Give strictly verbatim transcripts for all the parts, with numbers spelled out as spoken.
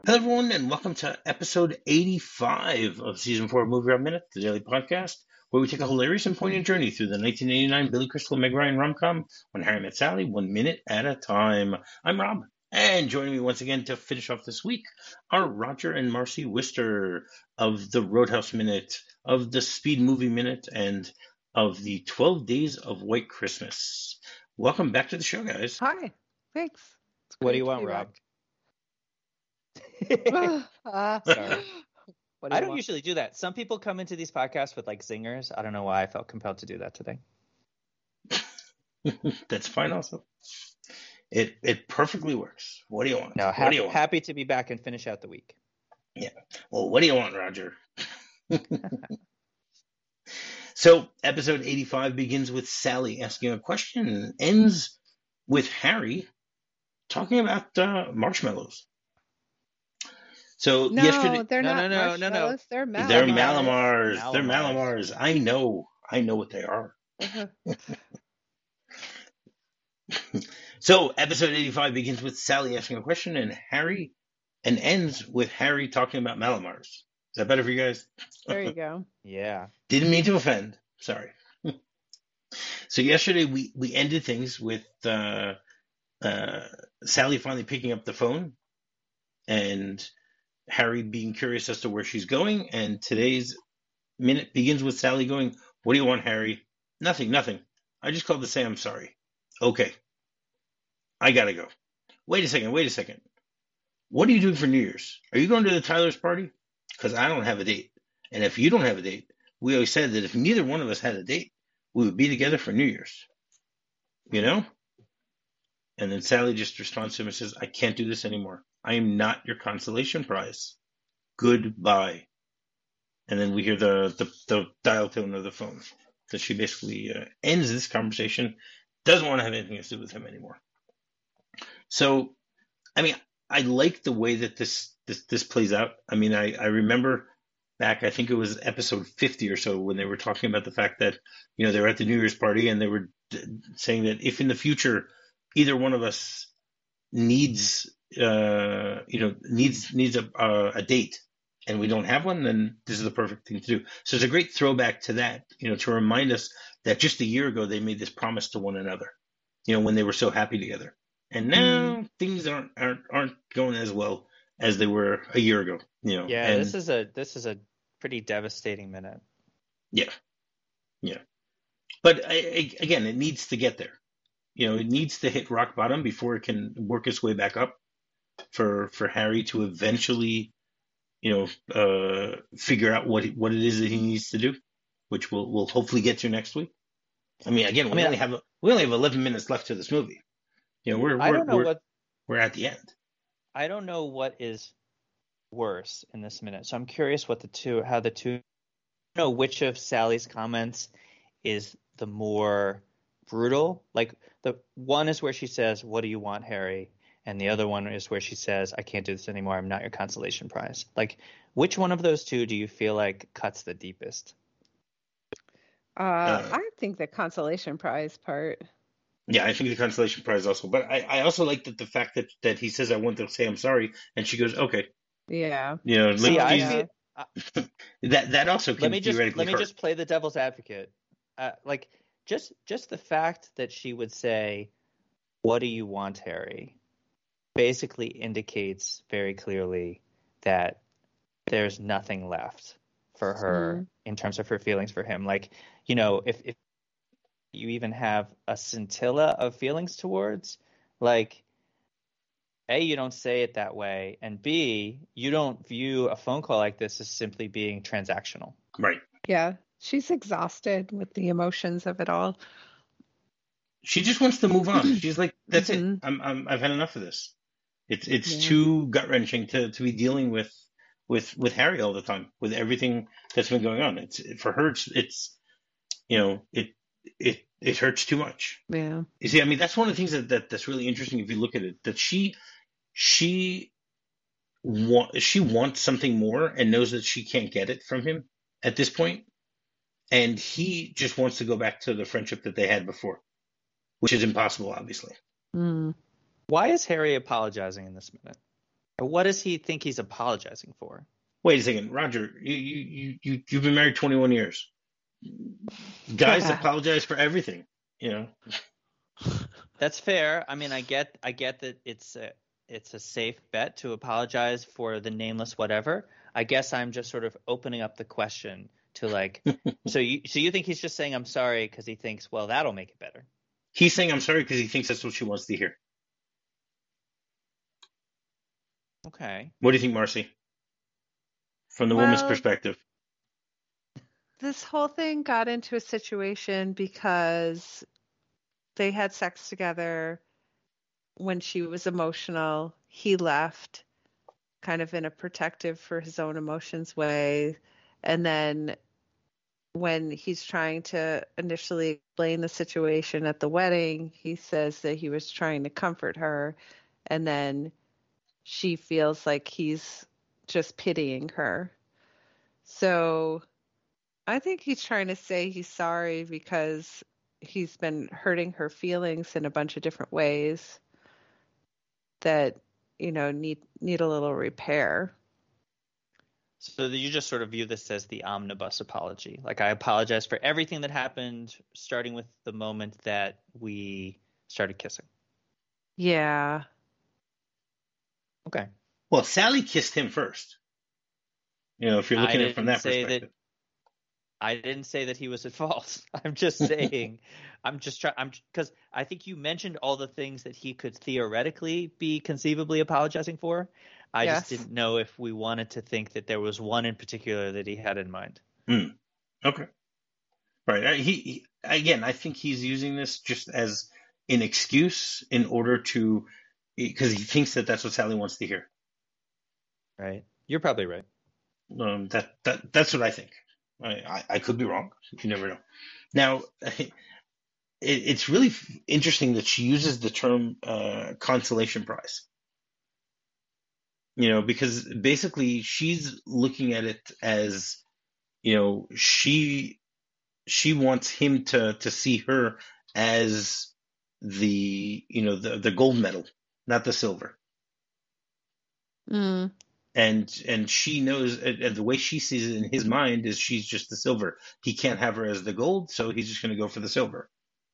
Hello, everyone, and welcome to episode eighty-five of season four of Movie Rob Minute, the daily podcast, where we take a hilarious and poignant journey through the nineteen eighty-nine Billy Crystal Meg Ryan rom-com When Harry Met Sally, one minute at a time. I'm Rob, and joining me once again to finish off this week are Roger and Marcy Wister of the Roadhouse Minute, of the Speed Movie Minute, and of the twelve Days of White Christmas. Welcome back to the show, guys. Hi, thanks. It's What great do you to want, be Rob? back. Uh, Sorry. what do I you don't want? usually do that. Some people come into these podcasts with like zingers. I don't know why I felt compelled to do that today. That's fine also. It it perfectly works. What do you want? No, what ha- do you want? happy to be back and finish out the week. Well, what do you want, Roger? So, episode eighty-five begins with Sally asking a question and ends with Harry talking about uh, marshmallows. So No, yesterday, they're No, not no, no, no, no. marshmallows. They're Malamars. they're Malamars. Malamars. They're Malamars. Malamars. I know. I know what they are. Uh-huh. So, episode eighty-five begins with Sally asking a question and Harry, and ends with Harry talking about Malamars. Is that better for you guys? There you go. Yeah. Didn't mean to offend. Sorry. So yesterday we, we ended things with uh, uh, Sally finally picking up the phone and Harry being curious as to where she's going. And today's minute begins with Sally going, "What do you want, Harry?" "Nothing, nothing. I just called to say I'm sorry." "Okay. I gotta go." "Wait a second, wait a second. What are you doing for New Year's? Are you going to the Tyler's party? Because I don't have a date. And if you don't have a date, we always said that if neither one of us had a date, we would be together for New Year's. You know?" And then Sally just responds to him and says, "I can't do this anymore. I am not your consolation prize. Goodbye." And then we hear the, the, the dial tone of the phone. So she basically uh, ends this conversation, doesn't want to have anything to do with him anymore. So, I mean, I like the way that this this, this plays out. I mean, I, I remember back, I think it was episode fifty or so, when they were talking about the fact that, you know, they were at the New Year's party and they were d- saying that if in the future either one of us needs, uh, you know, needs needs a, uh, a date and we don't have one, then this is the perfect thing to do. So it's a great throwback to that, you know, to remind us that just a year ago they made this promise to one another, you know, when they were so happy together. And now Mm. things aren't, aren't aren't going as well as they were a year ago, you know. Yeah, and this is a this is a pretty devastating minute. yeah, yeah. But I, I, again, it needs to get there. You know, it needs to hit rock bottom before it can work its way back up for for Harry to eventually, you know, uh, figure out what what it is that he needs to do, which we'll we'll hopefully get to next week. I mean, again, we I mean, only have we only have eleven minutes left to this movie. You know, we're I we're don't know we're, what we're at the end. I don't know what is worse in this minute. So I'm curious what the two how the two I don't know which of Sally's comments is the more brutal. Like the one is where she says, "What do you want, Harry?" And the other one is where she says, "I can't do this anymore. I'm not your consolation prize." Like, which one of those two do you feel like cuts the deepest? Uh, Uh, I think the consolation prize part. Yeah, I think the consolation prize also. But I, I also like that the fact that, that he says, "I want to say I'm sorry," and she goes, "Okay." Yeah. You know, See, like, I she's- feel yeah. that that also can let me just theoretically let me hurt. just play the devil's advocate. Uh, like just just the fact that she would say, "What do you want, Harry?" basically indicates very clearly that there's nothing left for her Mm. in terms of her feelings for him. Like, you know, if if you even have a scintilla of feelings towards, like, A, you don't say it that way, and B, you don't view a phone call like this as simply being transactional. Right. Yeah. She's exhausted with the emotions of it all. She just wants to move on. She's like, "That's it. Mhm. I'm, I'm I've had enough of this. It's it's Yeah. too gut wrenching to, to be dealing with with with Harry all the time, with everything that's been going on. It's for her. It's, it's you know it it it hurts too much. Yeah. You see, I mean, that's one of the things that, that that's really interesting if you look at it. That she she want she wants something more and knows that she can't get it from him at this point, and he just wants to go back to the friendship that they had before, which is impossible, obviously. Mm. Why is Harry apologizing in this minute? What does he think he's apologizing for? Wait a second, Roger. You you you you've been married twenty-one years. Guys apologize for everything. You know. That's fair. I mean, I get I get that it's a it's a safe bet to apologize for the nameless whatever. I guess I'm just sort of opening up the question to like, so you so you think he's just saying I'm sorry because he thinks, well, that'll make it better. He's saying I'm sorry because he thinks that's what she wants to hear. Okay. What do you think, Marcy? From the Well, woman's perspective. This whole thing got into a situation because they had sex together when she was emotional. He left kind of in a protective for his own emotions way. And then when he's trying to initially explain the situation at the wedding, he says that he was trying to comfort her. And then she feels like he's just pitying her. So I think he's trying to say he's sorry because he's been hurting her feelings in a bunch of different ways that, you know, need need a little repair. So you just sort of view this as the omnibus apology. Like, I apologize for everything that happened, starting with the moment that we started kissing. Yeah. Okay. Well, Sally kissed him first. You know, if you're looking I at it from didn't that say perspective. that. I didn't say that he was at fault. I'm just saying, I'm just trying, I'm because I think you mentioned all the things that he could theoretically be conceivably apologizing for. I Yes. just didn't know if we wanted to think that there was one in particular that he had in mind. Mm. Okay. Right. Uh, He, he again, I think he's using this just as an excuse in order to, because he thinks that that's what Sally wants to hear. Right. You're probably right. Um, that that that's what I think. I, I, I could be wrong. You never know. Now, it, it's really f- interesting that she uses the term uh, consolation prize. You know, because basically she's looking at it as, you know, she she wants him to to see her as the, you know, the the gold medal, not the silver. Mm. And and she knows, and and the way she sees it in his mind is she's just the silver. He can't have her as the gold, so he's just going to go for the silver.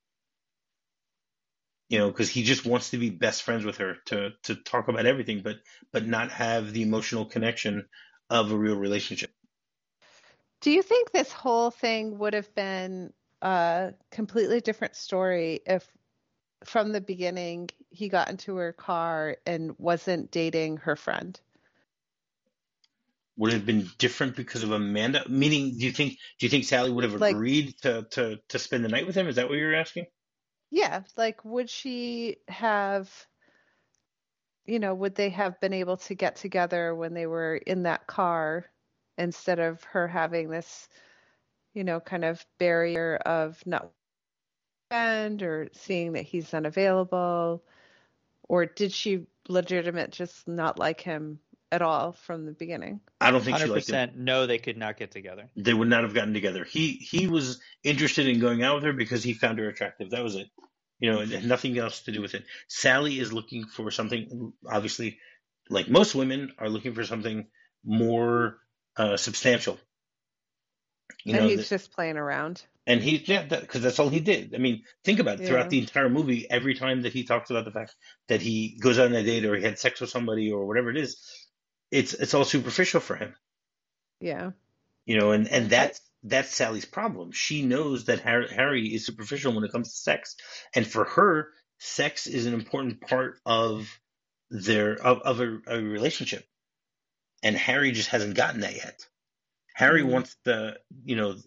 You know, because he just wants to be best friends with her, to to talk about everything, but but not have the emotional connection of a real relationship. Do you think this whole thing would have been a completely different story if from the beginning he got into her car and wasn't dating her friend? Would it have been different because of Amanda? Meaning, do you think do you think Sally would have Like, agreed to to to spend the night with him? Is that what you're asking? yeah, like would she have, you know, would they have been able to get together when they were in that car instead of her having this, you know, kind of barrier of not friend or seeing that he's unavailable? Or did she legitimate just not like him at all from the beginning? I don't think she liked him. one hundred percent no, they could not get together. They would not have gotten together. He he was interested in going out with her because he found her attractive. That was it. You know, it had nothing else to do with it. Sally is looking for something, obviously, like most women, are looking for something more uh, substantial. You And know, he's that, just playing around. and he, yeah, because that's all he did. I mean, think about it. Yeah. Throughout the entire movie, every time that he talks about the fact that he goes on a date or he had sex with somebody or whatever it is, it's it's all superficial for him. Yeah. You know, and and that's that's Sally's problem. She knows that Harry, Harry is superficial when it comes to sex, and for her, sex is an important part of their of, of a, a relationship, and Harry just hasn't gotten that yet. Harry Mm. wants the, you know,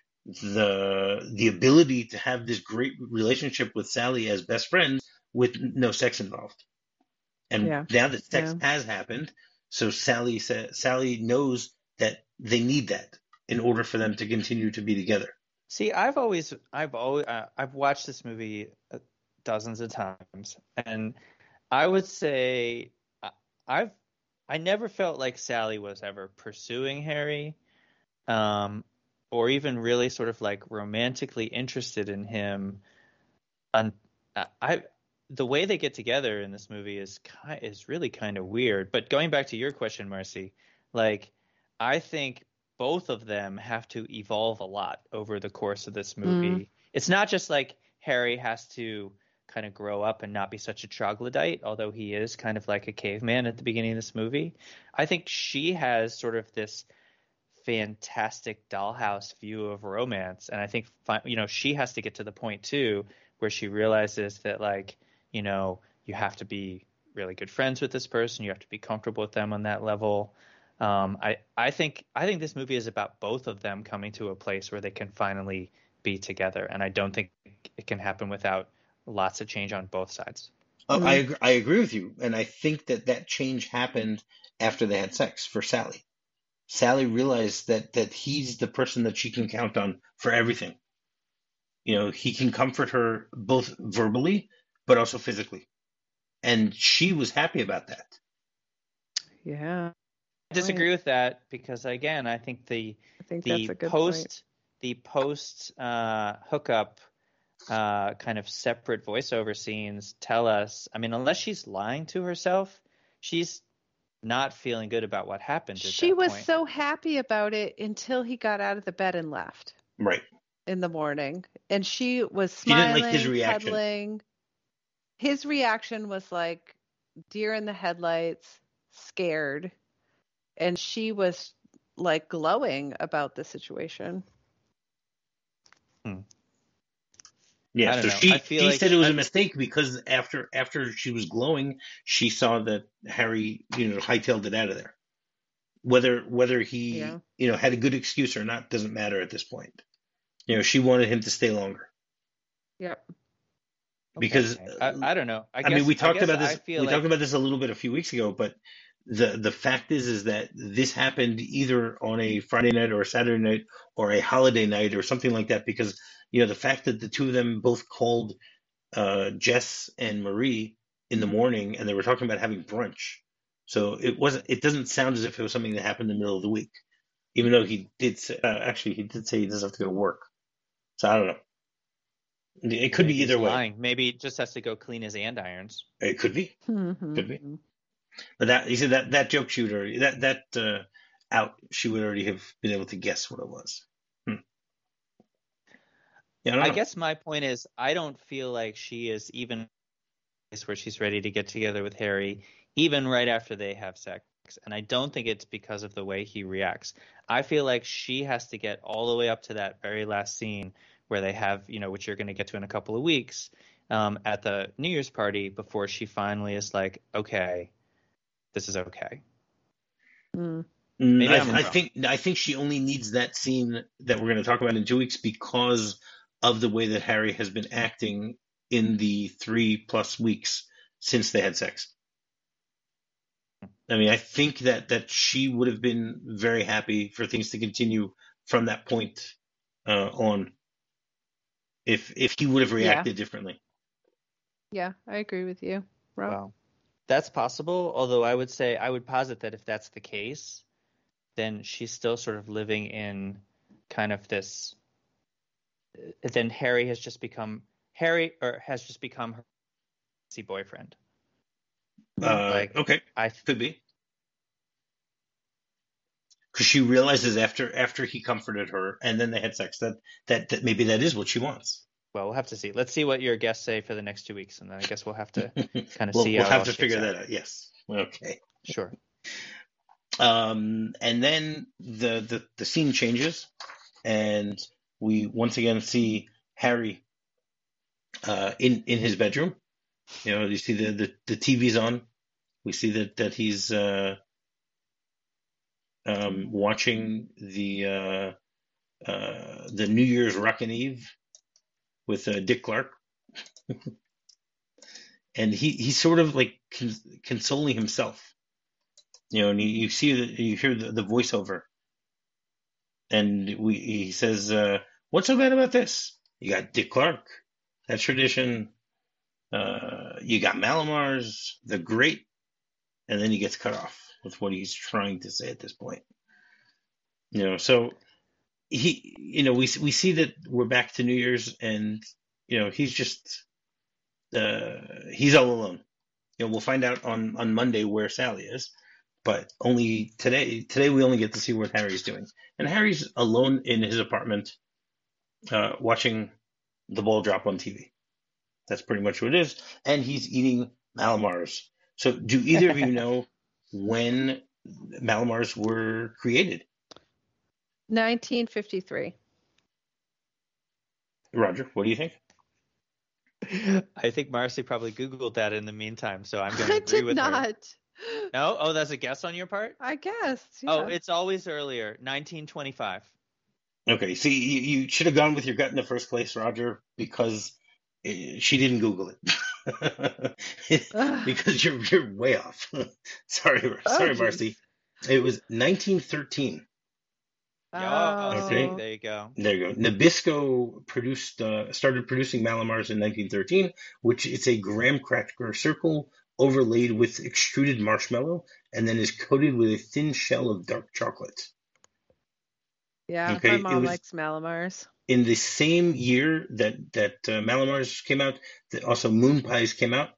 the the ability to have this great relationship with Sally as best friends with no sex involved. And Yeah. now that sex Yeah. has happened, so Sally sa- Sally knows that they need that in order for them to continue to be together. See, I've always, I've always, uh, I've watched this movie uh, dozens of times, and I would say I- I've, I never felt like Sally was ever pursuing Harry, um, or even really sort of like romantically interested in him. And I, the way they get together in this movie is ki- is really kind of weird. But going back to your question, Marcy, like I think both of them have to evolve a lot over the course of this movie. Mm. It's not just like Harry has to kind of grow up and not be such a troglodyte, although he is kind of like a caveman at the beginning of this movie. I think she has sort of this fantastic dollhouse view of romance, and I think you know she has to get to the point too where she realizes that like you know you have to be really good friends with this person, you have to be comfortable with them on that level. Um, I I think I think this movie is about both of them coming to a place where they can finally be together, and I don't think it can happen without lots of change on both sides. Oh, Mm. I agree, I agree with you, and I think that that change happened after they had sex for Sally. Sally realized that that he's the person that she can count on for everything. You know, he can comfort her both verbally, but also physically, and she was happy about that. Yeah. I disagree with that because again, I think the I think the that's a good post point. the post uh, hookup uh, kind of separate voiceover scenes tell us. I mean, unless she's lying to herself, she's not feeling good about what happened at She that was point. so happy about it until he got out of the bed and left Right. in the morning. And she was She didn't smiling, like his reaction. cuddling. His reaction was like deer in the headlights, scared. And she was like glowing about the situation. Hmm. Yeah, I don't so know. she I feel she like said it was I- a mistake because after after she was glowing, she saw that Harry, you know, hightailed it out of there. Whether whether he, Yeah. you know, had a good excuse or not doesn't matter at this point. You know, she wanted him to stay longer Yep. because okay. I, I don't know. I, I guess mean, we I talked guess about I this. feel We like talked about this a little bit a few weeks ago, but the the fact is, is that this happened either on a Friday night or a Saturday night or a holiday night or something like that. Because you know, the fact that the two of them both called uh, Jess and Marie in the morning, and they were talking about having brunch. So it wasn't. It doesn't sound as if it was something that happened in the middle of the week, even though he did. Say, uh, actually, he did say he doesn't have to go to work. So I don't know. It could maybe be he's either way. lying. Maybe he just has to go clean his andirons. It could be. Mm-hmm. Could be. But that you said that that joke she would already that that uh, out she would already have been able to guess what it was. Hmm. Yeah, I, don't I know. guess my point is I don't feel like she is even in a place where she's ready to get together with Harry, even right after they have sex. And I don't think it's because of the way he reacts. I feel like she has to get all the way up to that very last scene where they have, you know, which you're going to get to in a couple of weeks, um, at the New Year's party before she finally is like, okay, this is okay. Mm. Maybe I, I'm I wrong. think I think she only needs that scene that we're going to talk about in two weeks because of the way that Harry has been acting in the three plus weeks since they had sex. I mean, I think that that she would have been very happy for things to continue from that point uh, on, if if he would have reacted Yeah. differently. Yeah, I agree with you, Rob. Well, that's possible. Although I would say I would posit that if that's the case, then she's still sort of living in kind of this. Then Harry has just become Harry or has just become her boyfriend. Uh, Like okay, I could be. Because she realizes after after he comforted her and then they had sex that, that that maybe that is what she wants. well, we'll have to see. Let's see what your guests say for the next two weeks, and then I guess we'll have to kind of we'll see we'll how it have all to shakes figure out. that out. Yes. Okay. Sure. Um, and then the, the the scene changes, and we once again see Harry uh, in in his bedroom. You know, you see the the, the T V's on. We see that that he's uh, um, watching the uh, uh, the New Year's Rockin' Eve with uh, Dick Clark, and he he's sort of like cons- consoling himself. You know, and you, you see the, you hear the, the voiceover, and we he says, uh, "What's so bad about this? You got Dick Clark, that's tradition. Uh, you got Malamars, the great," and then he gets cut off with what he's trying to say at this point. You know, so he, you know, we we see that we're back to New Year's, and you know, he's just uh, he's all alone. You know, we'll find out on, on Monday where Sally is, but only today. Today we only get to see what Harry's doing, and Harry's alone in his apartment, uh, watching the ball drop on T V. That's pretty much what it is, and he's eating Malamars. So, do either of you know when Malamars were created? nineteen fifty-three. Roger, what do you think? I think Marcy probably Googled that in the meantime, so I'm going to I agree did with her. not. No? Oh, that's a guess on your part? I guess. Yeah. Oh, it's always earlier, nineteen twenty-five. Okay, see, you, you should have gone with your gut in the first place, Roger, because eh, she didn't Google it. Because you're you're way off. sorry, sorry, geez. Marcy. It was nineteen thirteen. Yeah, Oh. Okay. there you go. There you go. Nabisco produced uh, started producing Malamars in nineteen thirteen, which is a graham cracker circle overlaid with extruded marshmallow, and then is coated with a thin shell of dark chocolate. Yeah, Okay, my it mom was- likes Malamars. In the same year that that uh, Malamars came out, that also Moon Pies came out,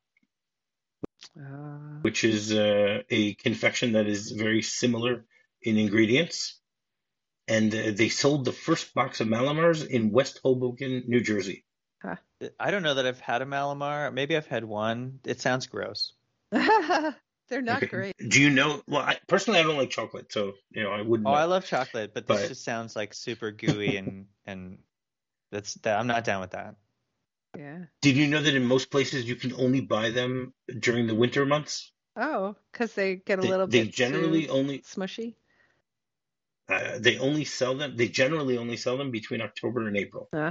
Uh, which is uh, a confection that is very similar in ingredients. And uh, they sold the first box of Malamars in West Hoboken, New Jersey. I don't know that I've had a Malamar. Maybe I've had one. It sounds gross. they're not Okay. great. Do you know? Well, I, personally, I don't like chocolate, so you know I wouldn't. Oh, know. I love chocolate, but this But- just sounds like super gooey and and that's that. I'm not down with that. Yeah. Did you know that in most places you can only buy them during the winter months? Oh, because they get a They, little they bit generally too only smushy. uh, they only sell them. They generally only sell them between October and April, Uh,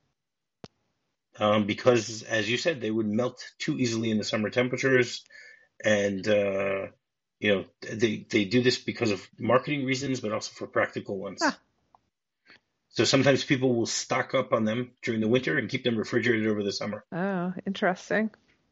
um, because, as you said, they would melt too easily in the summer temperatures, and uh, you know they they do this because of marketing reasons, but also for practical ones. Ah. So sometimes people will stock up on them during the winter and keep them refrigerated over the summer. oh, interesting.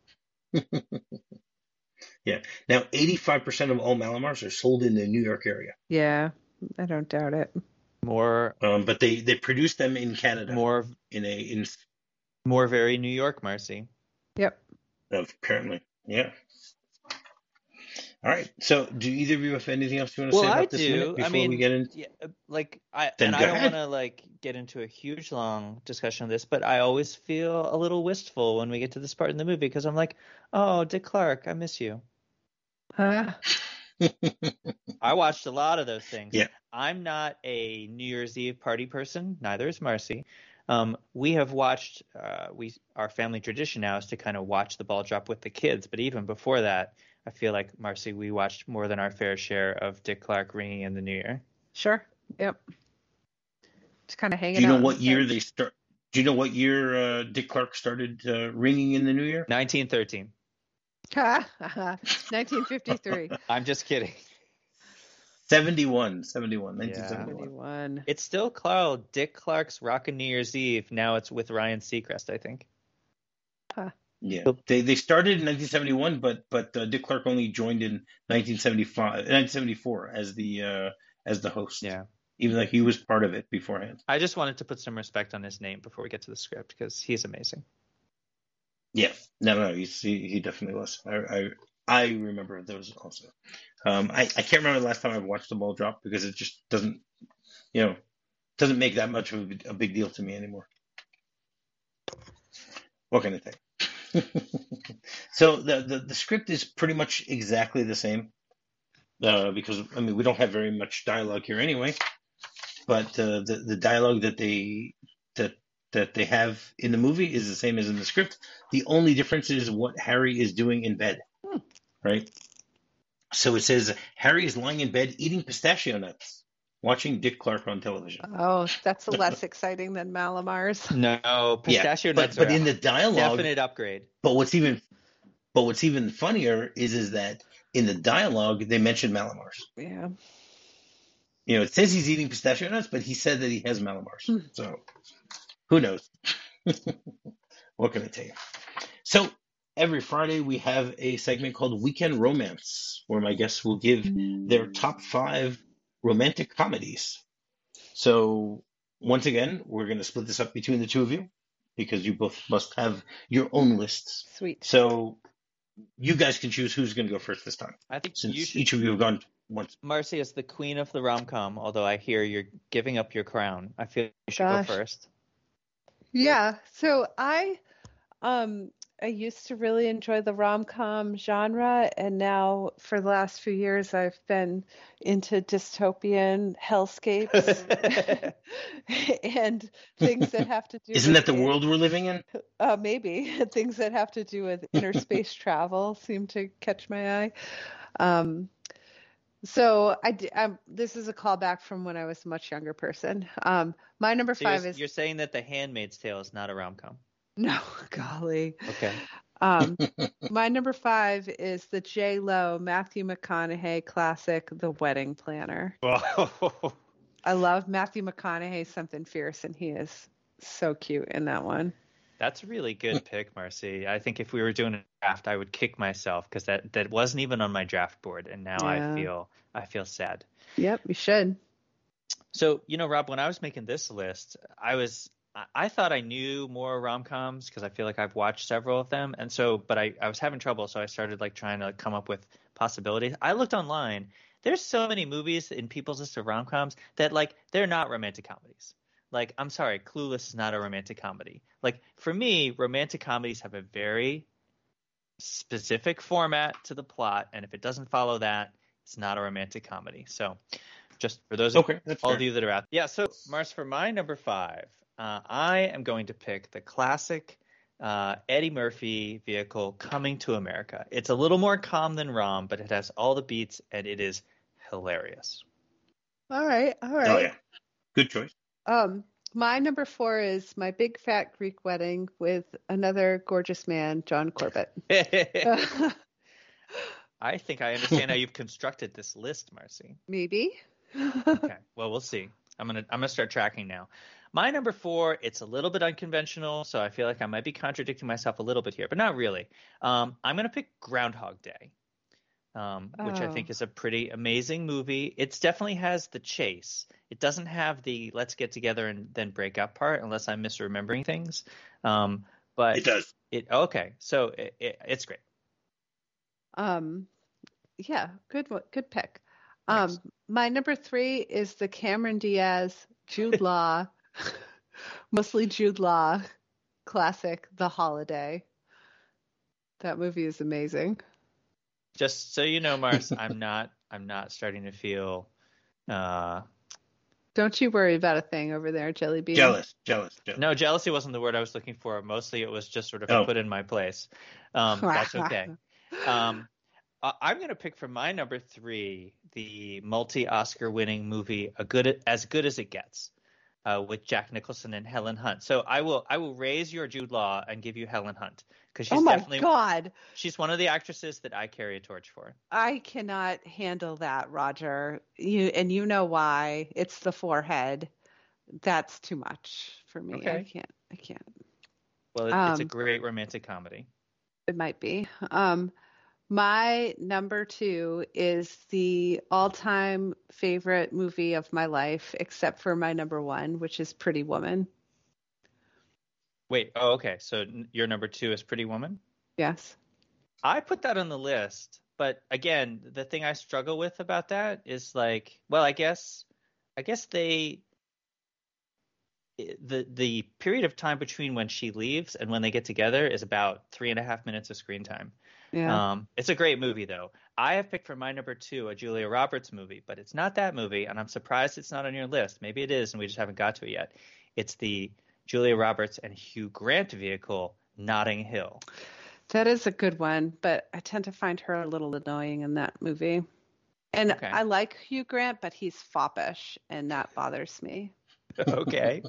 Now, eighty-five percent of all Malamars are sold in the New York area, Yeah, I don't doubt it. More, um, but they, they produce them in Canada. more, in a in more. Very New York, Marcy. Yep. apparently, yeah. All right. So, do either of you have anything else you want to Well, say about I this do. minute I before mean, we get in? Yeah, uh, like I Then and go I don't ahead. want to like get into a huge long discussion of this, but I always feel a little wistful when we get to this part in the movie because I'm like, oh, Dick Clark, I miss you. Uh, I watched a lot of those things. Yeah. I'm not a New Year's Eve party person. Neither is Marcy. Um, we have watched. Uh, we our family tradition now is to kind of watch the ball drop with the kids. But even before that, I feel like Marcy, we watched more than our fair share of Dick Clark ringing in the New Year. sure. Yep. Just kind of hanging Do you know out what in year bed. they start? Do you know what year uh, Dick Clark started uh, ringing in the new year? nineteen thirteen. nineteen fifty-three. I'm just kidding. seventy-one, seventy-one, Yeah. nineteen seventy-one. seventy-one. It's still called Dick Clark's Rockin' New Year's Eve. Now it's with Ryan Seacrest, I think. Yeah, they they started in nineteen seventy-one, but but uh, Dick Clark only joined in nineteen seventy-five, nineteen seventy-four as the uh, as the host. Yeah. Even though he was part of it beforehand. I just wanted to put some respect on his name before we get to the script because he's amazing. Yeah, no, no, he's, he he definitely was. I I, I remember those also. Um, I I can't remember the last time I watched the ball drop because it just doesn't, you know, doesn't make that much of a, a big deal to me anymore. What can I say? So the, the the script is pretty much exactly the same, uh, because I mean we don't have very much dialogue here anyway. But uh, the the dialogue that they that that they have in the movie is the same as in the script. The only difference is what Harry is doing in bed, Hmm. right? So it says Harry is lying in bed eating pistachio nuts, watching Dick Clark on television. Oh, that's less exciting than Malamars. No, pistachio yeah, but, nuts but are in the a dialogue, definite upgrade. but what's even but what's even funnier is is that in the dialogue they mention Malamars. Yeah. You know, it says he's eating pistachio nuts, but he said that he has Malamars. Hmm. So who knows? What can I tell you? So every Friday we have a segment called Weekend Romance, where my guests will give their top five romantic comedies. So once again, we're going to split this up between the two of you. because you both must have your own lists. Sweet. So you guys can choose who's going to go first this time. I think since you should, each of you have gone once. Marcy, as the queen of the rom-com, although I hear you're giving up your crown, I feel you should Gosh. go first. Yeah. So I um I used to really enjoy the rom-com genre, and now for the last few years I've been into dystopian hellscapes and things that have to do Isn't with that the it. world we're living in? Uh, maybe things that have to do with interspace travel seem to catch my eye. Um, so I, d- um, this is a callback from when I was a much younger person. Um, my number So five you're, is you're saying that The Handmaid's Tale is not a rom-com. no, golly. Okay. Um, my number five is the J Lo Matthew McConaughey classic, The Wedding Planner. Whoa. I love Matthew McConaughey, something fierce, and he is so cute in that one. That's a really good pick, Marcy. I think if we were doing a draft, I would kick myself because that, that wasn't even on my draft board, and now Yeah. I feel I feel sad. Yep, you should. So, you know, Rob, when I was making this list, I was I, I thought I knew more rom-coms because I feel like I've watched several of them, and so but I, I was having trouble, so I started like trying to come up with possibilities. I looked online. There's so many movies in people's list of rom-coms that like they're not romantic comedies. Like, I'm sorry, Clueless is not a romantic comedy. Like, for me, romantic comedies have a very specific format to the plot, and if it doesn't follow that, it's not a romantic comedy. So, just for those Okay, of that's all fair. of you that are out. Yeah, so, Mars, for my number five, uh, I am going to pick the classic uh, Eddie Murphy vehicle, Coming to America. It's a little more calm than Rom, but it has all the beats, and it is hilarious. All right, all right. Oh yeah, good choice. Um, my number four is My Big Fat Greek Wedding with another gorgeous man, John Corbett. I think I understand how you've constructed this list, Marcy. Maybe. Okay, well, we'll see. I'm gonna I'm gonna start tracking now. My number four, it's a little bit unconventional, so I feel like I might be contradicting myself a little bit here, but not really. Um, I'm gonna pick Groundhog Day, um, which I Oh. think is a pretty amazing movie. It definitely has the chase. It doesn't have the let's get together and then break up part, unless I'm misremembering things. Um, but It does. It okay, so it, it, it's great. Um, yeah, good one- good pick. Thanks. Um, my number three is the Cameron Diaz, Jude Law, mostly Jude Law classic, The Holiday. That movie is amazing. Just so you know, Mars, I'm not I'm not starting to feel uh Don't you worry about a thing over there, Jelly Bean. Jealous, jealous, jealous. no, jealousy wasn't the word I was looking for. Mostly it was just sort of Oh. put in my place. Um, that's okay. Um, I- I'm going to pick for my number three the multi-Oscar winning movie, A Good As Good as It Gets, uh, with Jack Nicholson and Helen Hunt. So I will I will raise your Jude Law and give you Helen Hunt because she's Oh my definitely God. she's one of the actresses that I carry a torch for. I cannot handle that, Roger. You and you know why. It's the forehead. That's too much for me. I Okay. can't. I can't. Well, it, it's a Um, great romantic comedy. It might be. Um, my number two is the all-time favorite movie of my life, except for my number one, which is Pretty Woman. Wait, oh, okay. So n- your number two is Pretty Woman? Yes. I put that on the list, but again, the thing I struggle with about that is like, well, I guess, I guess they, the the period of time between when she leaves and when they get together is about three and a half minutes of screen time. Yeah. Um, it's a great movie though. I have picked for my number two a Julia Roberts movie, but it's not that movie, and I'm surprised it's not on your list. Maybe it is, and we just haven't got to it yet. It's the Julia Roberts and Hugh Grant vehicle, Notting Hill. That is a good one, but I tend to find her a little annoying in that movie. And Okay. I like Hugh Grant, but he's foppish, and that bothers me. Okay.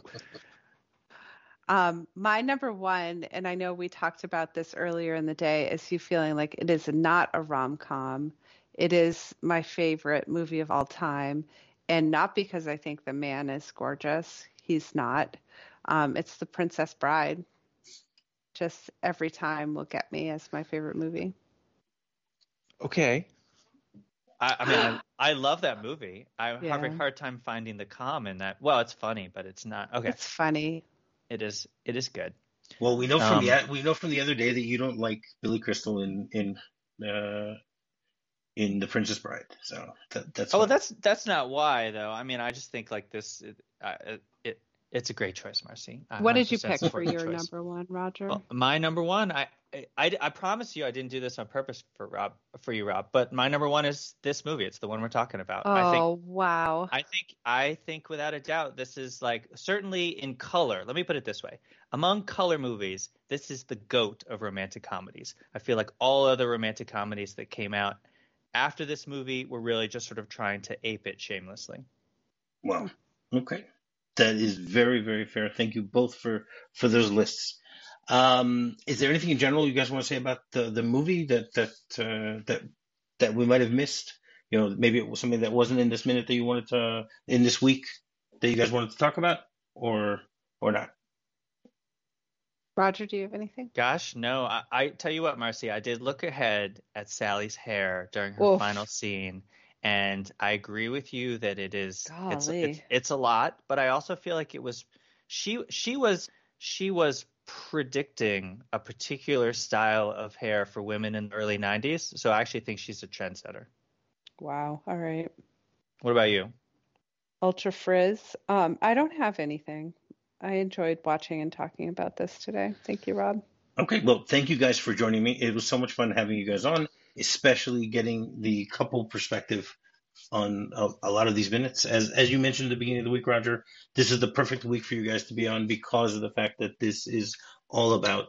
Um, my number one, and I know we talked about this earlier in the day, is you feeling like it is not a rom-com. It is my favorite movie of all time, and not because I think the man is gorgeous. He's not. Um, it's The Princess Bride. Just every time will get me as my favorite movie. Okay. I, I mean, I, I love that movie. I have Yeah. a hard time finding the calm in that. Well, it's funny, but it's not. Okay. It's funny. It is. It is good. Well, we know from Um, the we know from the other day that you don't like Billy Crystal in in uh, in The Princess Bride, so that, that's oh, well, fine. that's that's not why though. I mean, I just think like this. It, uh, it it's a great choice, Marcy. I What did you one hundred percent pick for support the your choice. number one, Roger? Well, my number one, I, I, I promise you, I didn't do this on purpose for Rob, for you, Rob. But my number one is this movie. It's the one we're talking about. I think, Oh, wow. I think, I think, without a doubt, this is like certainly in color. Let me put it this way: among color movies, this is the GOAT of romantic comedies. I feel like all other romantic comedies that came out after this movie were really just sort of trying to ape it shamelessly. Well, okay. That is very, very fair. Thank you both for, for those lists. Um, is there anything in general you guys want to say about the, the movie that that uh, that that we might have missed? You know, maybe it was something that wasn't in this minute that you wanted to in this week that you guys wanted to talk about, or or not. Roger, do you have anything? Gosh, no. I, I tell you what, Marcy, I did look ahead at Sally's hair during her Oof. final scene, and I agree with you that it is it's, Golly. it's it's a lot, but I also feel like it was she she was she was predicting a particular style of hair for women in the early nineties, so I actually think she's a trendsetter. Wow. All right. What about you? Ultra Frizz. Um, I don't have anything. I enjoyed watching and talking about this today. Thank you, Rob. Okay, well, thank you guys for joining me. It was so much fun having you guys on, especially getting the couple perspective on a, a lot of these minutes. As as you mentioned at the beginning of the week, Roger, this is the perfect week for you guys to be on because of the fact that this is all about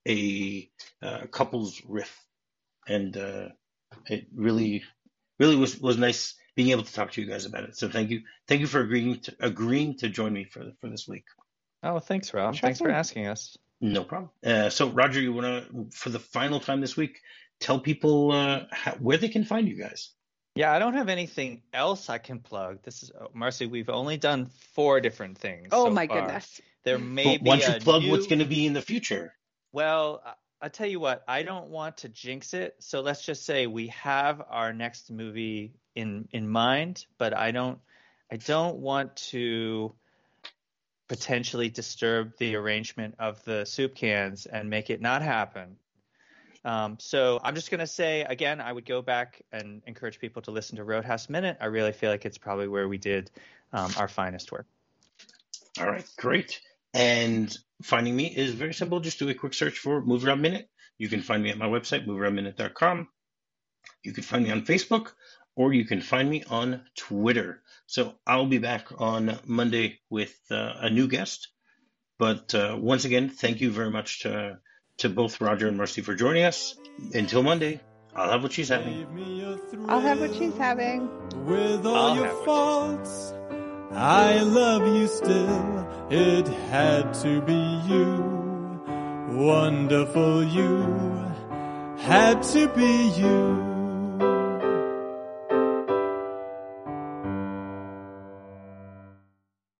a uh, couple's riff, and uh, it really, really was was nice being able to talk to you guys about it. So thank you, thank you for agreeing to agreeing to join me for for this week. Oh, thanks, Rob. Sure Thanks for thing. asking us. No problem. Uh, so, Roger, you want to, for the final time this week, tell people uh, how, where they can find you guys. Yeah, I don't have anything else I can plug. This is oh, Marcy. We've only done four different things. Oh, so my far. goodness. There may Well, be why don't you a plug new... what's going to be in the future? Well, I- I'll tell you what. I don't want to jinx it, so let's just say we have our next movie in in mind, but I don't. I don't want to potentially disturb the arrangement of the soup cans and make it not happen. Um, so I'm just going to say, again, I would go back and encourage people to listen to Roadhouse Minute. I really feel like it's probably where we did um, our finest work. All right, great. And finding me is very simple. Just do a quick search for Movie Rob Minute. You can find me at my website, movie rob minute dot com. You can find me on Facebook, or you can find me on Twitter. So I'll be back on Monday with uh, a new guest. But uh, once again, thank you very much to to both Roger and Marcy for joining us. Until Monday, I'll have what she's having. I'll have what she's having. With all I'll your have what faults, I love you still. It had to be you. Wonderful you. Had to be you.